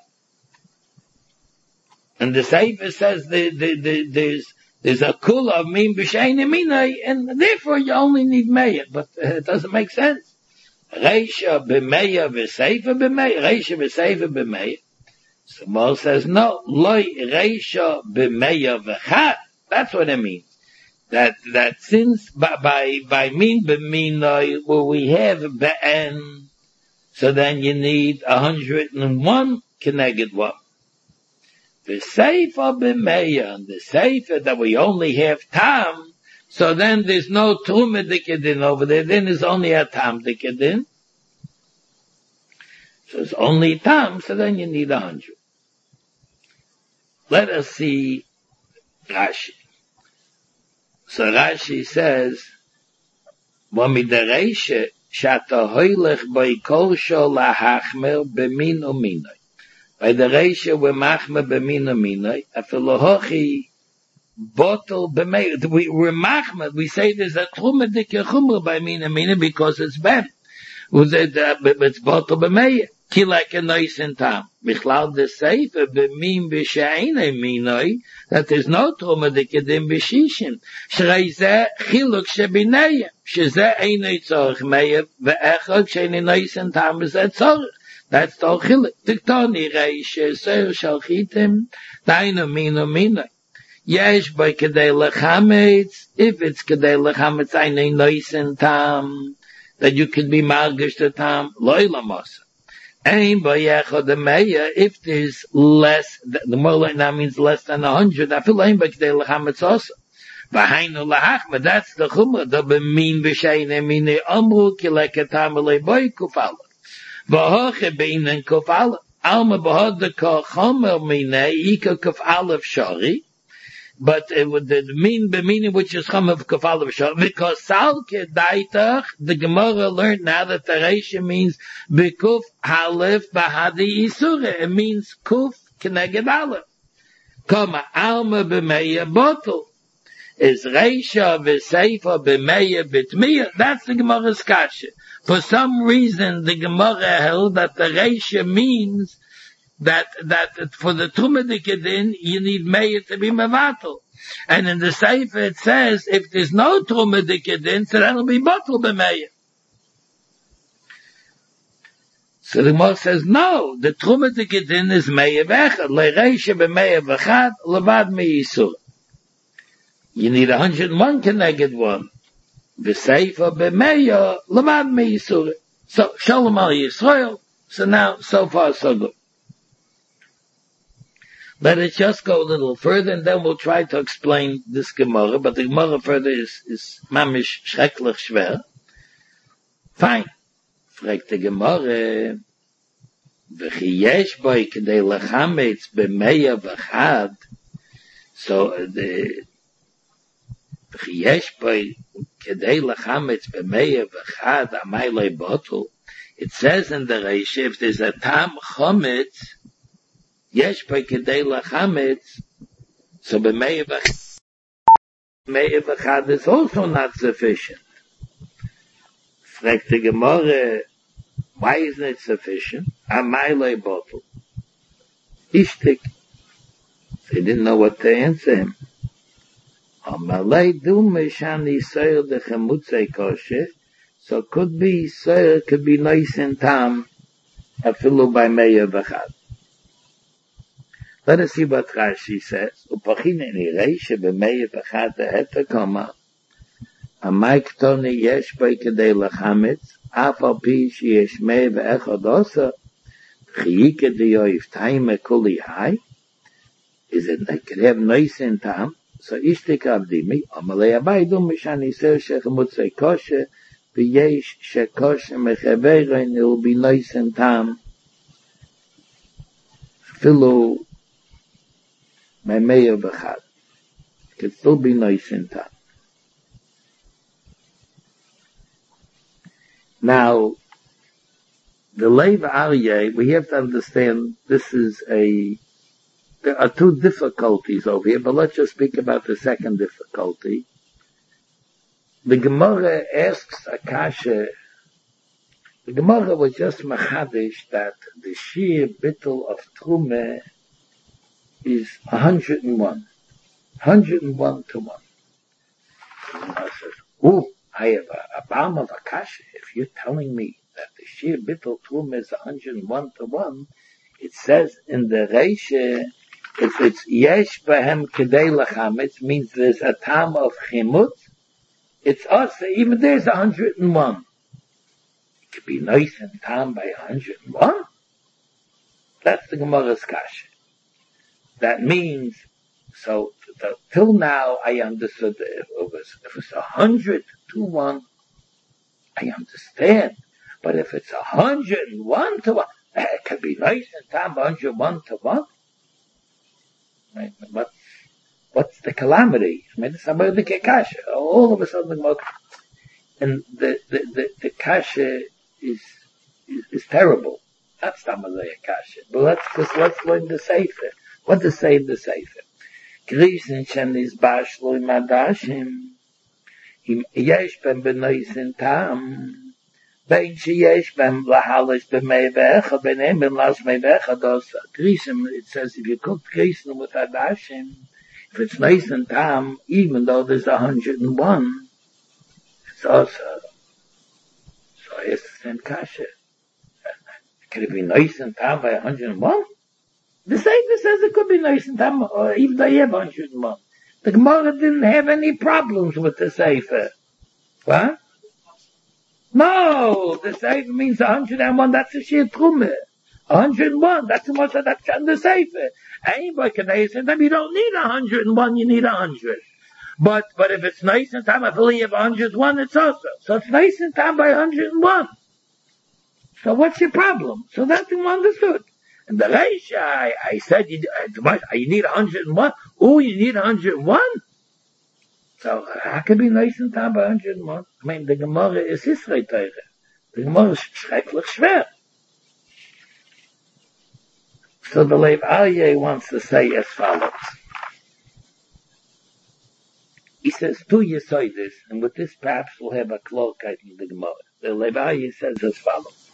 And the Sefer says the, the, the, there's, there's a kula of min b'shayne minai, and therefore you only need meya, but uh, it doesn't make sense. Reisha b'meya v'sefer b'meya, Reisha v'sefer b'meya. So Mo says, no, loy Reisha b'meya v'chat. That's what it means. That, that since by, by, by min b'minai, where we have be'en, so then you need a hundred and one connected one. The Sefer b'meya, and the Sefer that we only have tam, so then there's no truma dikidin over there, then there's only a tam dikidin. So it's only tam, so then you need a hundred. Let us see Rashi. So Rashi says, V'midareisha shata hoylech b'ikosho lahachmer b'min u'minoi. By the Reisha, we're machmer b'mina minoi, afilu hochi bottle b'mei, we, we're machmer, we say there's a truma dikya chumra by mina mina because it's ben. It's bottle b'mei, ki like a nice in time. Michlal the Sefer b'min b'sha'ine minoi, that there's no truma dikya dim b'shishim. Shrei zeh chiluk shebineya, shezeh einoi tzorich meya, ve'echad she'ene nice in time is that tzorich. That's the chiluk. Tiktoni Reisha Seir Shalchitim Dainu Mino Mino. Yesh by Kedei Lechametz. If it's Kedei Lechametz, I know nice and tam that you can be margish the tam loyla masa. Ain by Yechad Meya. If there's less, the more now means less than a hundred. I feel ain by Kedei Lechametz also. V'hainu lahachma. That's the chumra. The b'min b'shayne mine amru kileketam alei boy kufala. V'hoche beinen kuf aleph. Alma b'hod the kol chomer minei ika kuf aleph shari. But it would mean b'meaning which is chomer kuf aleph shari. Because salke daitach, the Gemara learned now that the Reisha means b'kuf aleph b'hadi isure. It means kuf keneged aleph. Kama alma b'meya bottle. Is Reisha v'Seifa b'meya b'tmiya. That's the Gemara's kasha. For some reason, the Gemara held that the Reisha means that, that for the Tumah Dikadin, you need meya to be mevatel. And in the Seifa it says, if there's no Tumah Dikadin, so that'll be bottle b'meya. So the Gemara says, no, the Truma Dikadin is meya v'echad, le'reisha b'meya v'chad, levad me'yisur. You need one hundred one connected one. V'seifa b'meya, levad me'yisur. So, Shalom al Yisrael. So now, so far, so good. Let us just go a little further, and then we'll try to explain this Gemara, but the Gemara further is, is mamish schrecklich schwer. Fine. Fragt die Gemara, v'chi yesh boi k'dei lechametz b'meya v'chad, so the v'chi yesh boi k'dei lechametz b'meya v'chad amaylei bottle, it says in the Reisha, if there's a tam chometz, yesh boi k'dei lechametz, so b'meya v'chad, b'meya v'chad is also not sufficient. Fragt die Gemara, why isn't it sufficient? A mile bottle. Ishtik. They didn't know what to answer him. Amalei du meshani soyer de chemutzei kosher. So could be soyer, could be nice in tam, afilu by meya v'chad. Let us see what Rashi says. Upachin nirei shebemeya v'chad heta koma. Amai ktoni yesh boi kedei lechametz, af al pi sheyesh mei ve'echad osa, chiyike diyoif taime kuli hai. Is it like could have nice in tam? So ishtik avdimi, amalei abai du mishani ser shechemutzei kosher, v'yesh shekosher mecheverein, it will be nice in tam. Filu me'meya v'chad. It could still be nice in tam. Now, the Lev Aryeh, we have to understand this is a, there are two difficulties over here, but let's just speak about the second difficulty. The Gemara asks Akasha, the Gemara was just machadish that the sheer bittul of Trumeh is one hundred one. one hundred one to one. The Gemara says, ooh, I have a, a bomb of Akasha. If you're telling me that the sheer bittul Trumeh is one hundred one to one, it says in the Reisha, if it's yesh bahem kedei lechametz, means there's a tam of chimut, it's also, even there's one hundred one. It could be nice and tam by one hundred one. That's the Gemara's kasha. That means, so the, till now I understood that if it was, if it's one hundred to one, I understand. But if it's one hundred one to one, it could be nice and tam one hundred one to one. Right? But what's the calamity? I mean, it's about the kasha. All of a sudden, and the the the, the kasha is, is is terrible. That's Tamalei kasha. But let's just let's learn the sefer. What does say in the sefer? Grisen shenis bashloi madashim. Im yesh ben benoisen tam. Ben sheyesh ben lahalish b'meivecha benem ben las meivecha dos. Grisen, it says if you cook grisen with adashim, if it's nice and tam, even though there's a hundred and one, it's also, so it's the same kasha. Could it be nice and tam by a hundred and one? The Sefer says it could be nice and tam, or even though you have a hundred and one. The Gemara didn't have any problems with the Sefer. What? No, the Sefer means one hundred and one, that's a sheer Trumeh. one hundred and one, that's the much that's on the Sefer. Anybody can say that you don't need one hundred and one, you need one hundred. But, but if it's nice and time, I feel you have one hundred and one, it's also. So it's nice and time by one hundred and one. So what's your problem? So that's been understood. And the Reisha, I, I said, you, you need one hundred and one. Oh, you need one hundred and one? So how can it be nice and time by one hundred and one? I mean, the Gemara is Israel Teure. The Gemara is schrecklich schwer. So the Lev Aryeh wants to say as follows. He says two Yesoidis, and with this perhaps we'll have a klokite in the Gemara. The Levi says as follows.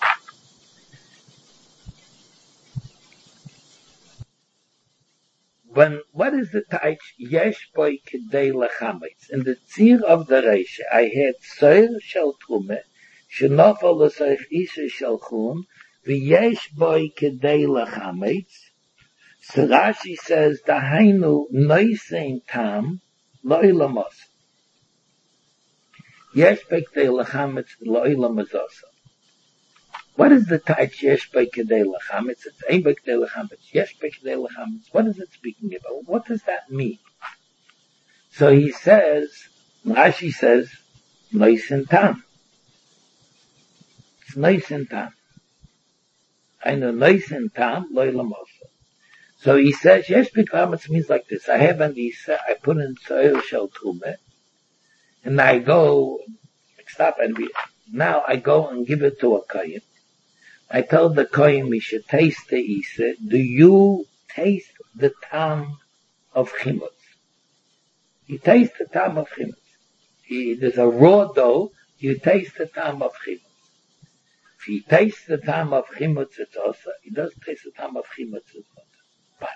When, what is the taich? Yesh boy kedei lechametz. In the tzir of the Reisha, I had soir shel trume, shenofal l'soich isha shel chum, v'yesh boy kedei lechametz. So Rashi says, Dahainu noisein tam, lo'ilamos. Yesh boy kedei lechametz, lo'ilamos. What is the taich yesh by kedei lechametz? It's ein by kedei lechametz. Yesh by kedei lechametz. What is it speaking about? What does that mean? So he says, Rashi says, nois and tam. It's nois and tam. I know nois and tam, loy lamosa. So he says, yesh by lechametz means like this. I have an isa, I put in soil shel trume, and I go, stop and be, now I go and give it to a kohen. I told the kohen we should taste the isa. Do you taste the tam of chimutz? You taste the tam of chimutz. He, there's a raw dough. You taste the tam of chimutz. If he tastes the tam of chimutz, it's also. He doesn't taste the tam of chimutz, it's also. Fine.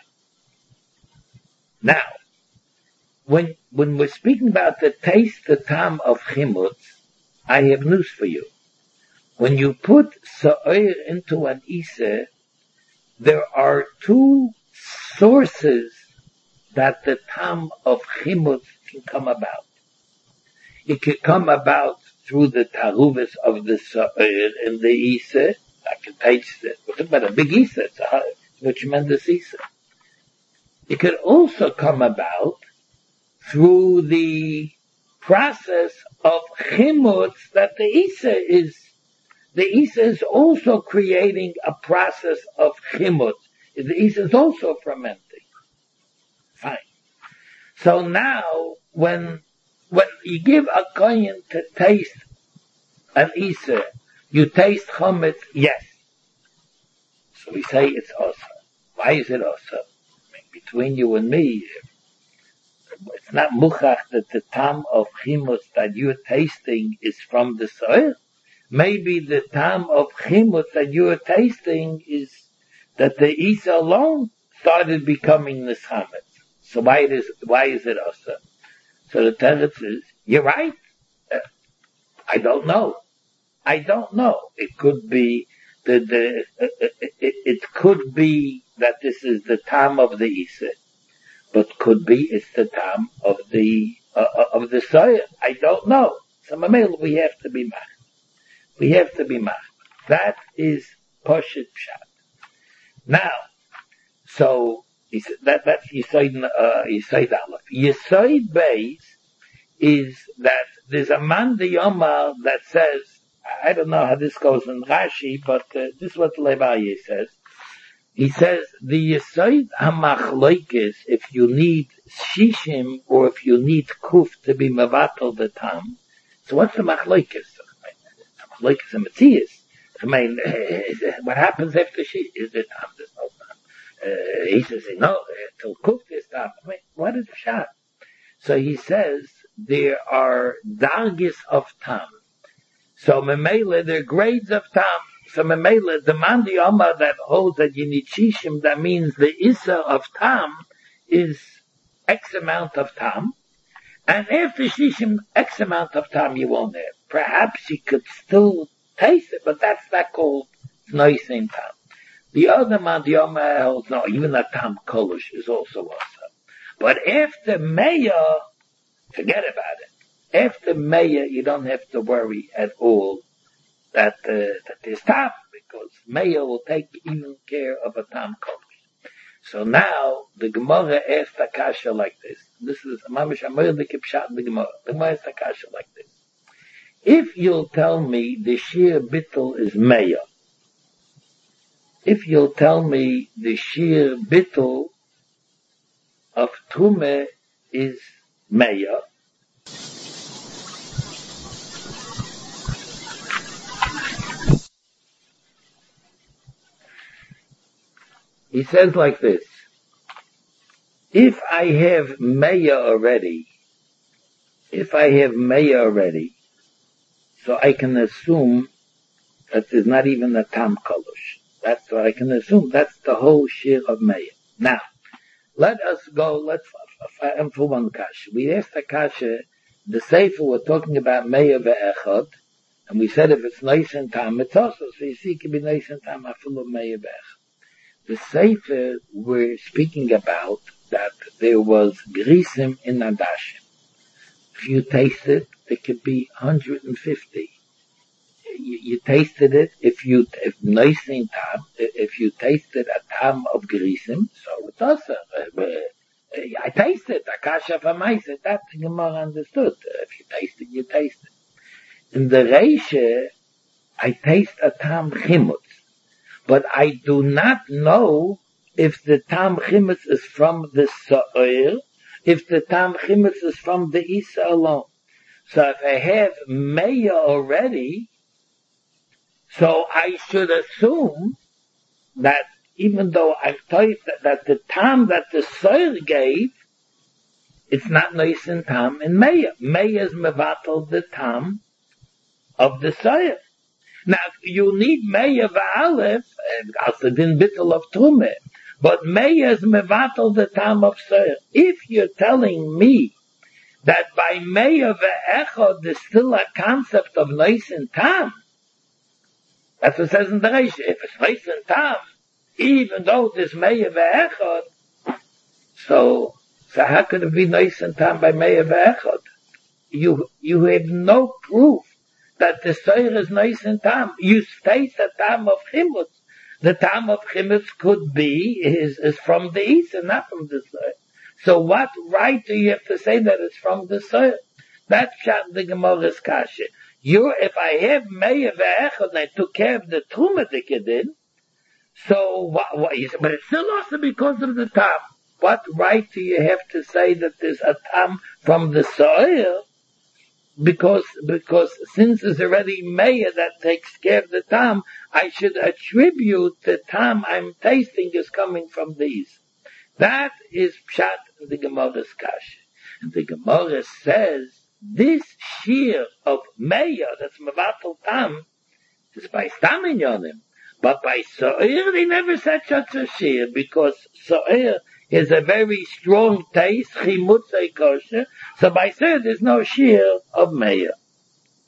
Now, when when we're speaking about the taste the tam of chimutz, I have news for you. When you put sa'ir into an isa, there are two sources that the tam of chimutz can come about. It can come about through the taruvis of the sa'ir in the isa. I can taste it. We're talking about a big isa. It's a, it's a tremendous isa. It could also come about through the process of chimutz that the isa is. The isa is also creating a process of chimutz. The isa is also fermenting. Fine. So now, when when you give a kohen to taste an isa, you taste chametz, yes. So we say it's awesome. Why is it awesome? I mean, between you and me, it's not muchach that the tam of chimutz that you're tasting is from the soil. Maybe the tam of chimutz that you're tasting is that the isa alone started becoming the chametz. So why it is why is it also? So the teretz is, you're right. Uh, I don't know. I don't know. It could be the the uh, it, it could be that this is the tam of the isa, but could be it's the tam of the uh, of the soil. I don't know. So we have to be mad. We have to be mach. That is Poshet Pshat. Now, so that that's Yisoid uh, Yisoid Aleph. Yisoid Beis is that there's a man the Yomar that says, I don't know how this goes in Rashi, but uh, this is what Levi says. He says the Yisoid HaMachloikis, if you need Shishim or if you need Kuf to be Mavatal the Tam. So what's the Machloikis? Like some Matthias. I mean, uh, what happens after she is it time? There's no time. Uh, he says, no, to cook this time. I mean, what is the shot? So he says there are dargis of tam. So memela, there are grades of tam. So memela, the mandi Omar that holds that you need shishim, that means the isa of tam is X amount of tam. And after shishim, X amount of tam you won't have. Perhaps you could still taste it, but that's not called noisein tam. The other man, the Yoma holds, no, even a tam kolish is also awesome. But after Maya, forget about it. After Maya, you don't have to worry at all that, uh, that there's tam, because Maya will take even care of a tam kolish. So now, the Gemara asks the kasha like this. This is Mamish Amir the Kipshat the Gemara. The Gemara asks the kasha like this. If you'll tell me the sheer bittul is Maya, if you'll tell me the sheer bittul of Tume is Maya, he says like this. If I have Maya already, if I have Meya already, so I can assume that there's not even a Tam Kolosh. That's what I can assume. That's the whole shir of Meya. Now, let us go, let's, and for one kasha. We asked the kasha, the Sefer, we're talking about Meya ve'echad, and we said if it's nice and tam, it's also, so you see, it can be nice and tam, afilu Meya ve'echad. The Sefer, we're speaking about that there was grisim in Adashim. If you taste it, there could be one hundred fifty. You, you tasted it, if you, if nice in tam, if you tasted a tam of grisim, so it's also, uh, uh, I tasted, akasha v'maisa, that's the Gemara understood. If you taste it, you taste it. In the Reisha, I taste a tam chimutz, but I do not know if the tam chimutz is from the sa'ir, if the tam chimutz is from the isa alone. So if I have meya already, so I should assume that even though I've told that, that the tam that the sa'ir gave, it's not nice and tam and meya. Meya is mevatel the tam of the sa'ir. Now, you need Meya v'alef, also din bittel of Tumeh, but Meya is mevatel the tam of Seir. If you're telling me that by Meya ve'echad there's still a concept of nice and tam, that's what it says in the Reish. If it's nice and tam, even though there's Meya ve'echad, so, so how could it be nice and tam by Meya ve'echad? You, you have no proof that the Seir is nice and tam. You state the tam of chimutz. The tam of chimutz could be, is, is from the east and not from the Seir. So what right do you have to say that it's from the Seir? That's shot the Gemara's kasha. You, if I have Meya ve'echad and I took care of the Truma Dikadin, so what, what, but it's still also because of the tam. What right do you have to say that there's a tam from the Seir? Because, because since there's already Meya that takes care of the tam, I should attribute the tam I'm tasting is coming from these. That is pshat in the Gemara's kasha. And the Gemara says, this shear of Meya, that's mevatel tam, is by stam inyonim. But by Sa'ir, they never said such a shear, because Sa'ir is a very strong taste, chimutzei kosher, so by Sa'ir there's no shear of Meya.